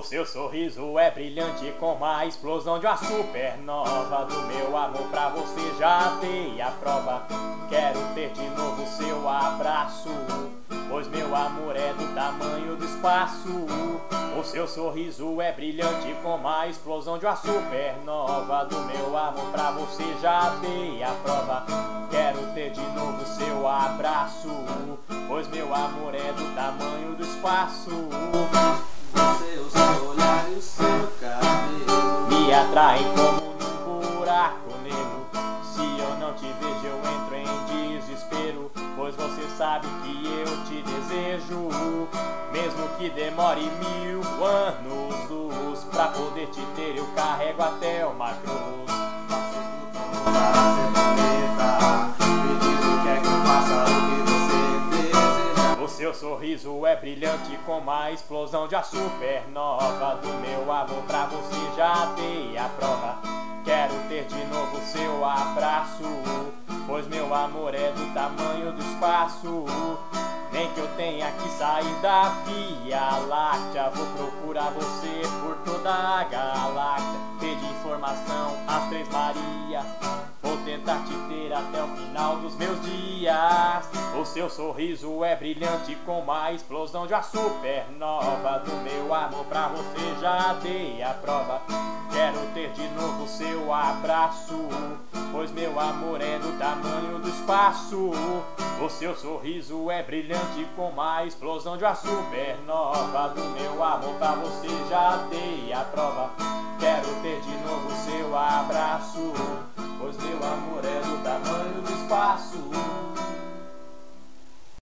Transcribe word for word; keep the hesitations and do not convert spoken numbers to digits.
seu sorriso é brilhante como a explosão de uma supernova. Do meu amor pra você já dei a prova. Quero ter de novo seu abraço, pois meu amor é do tamanho do espaço. O seu sorriso é brilhante como a explosão de uma supernova. Do meu amor pra você já dei a prova. Quero ter de novo seu abraço, pois meu amor é do tamanho do espaço. Você, o seu olhar e o seu cabelo me atraem como num buraco negro. Se eu não te vejo eu entro em desespero, pois você sabe que eu te desejo. Mesmo que demore mil anos luz, pra poder te ter eu carrego até uma cruz. Passo por para ser bonita. Me diz o que é que eu faça, o que você deseja. O seu sorriso é brilhante como a explosão de uma supernova. Do meu amor pra você já dei a prova. Quero ter de novo seu abraço, pois meu amor é do tamanho do espaço. Nem que eu tenha que sair da Via Láctea, vou procurar você por toda a galáxia. Pedir informação às Três Marias, vou tentar te ter até o final dos meus dias. O seu sorriso é brilhante como a explosão de uma supernova. Do meu amor pra você já dei a prova. Quero ter de novo seu abraço, pois meu amor é do tamanho do espaço. O seu sorriso é brilhante como a explosão de uma supernova. Do meu amor pra você já dei a prova. Quero ter de novo seu abraço, pois meu amor é do tamanho do espaço.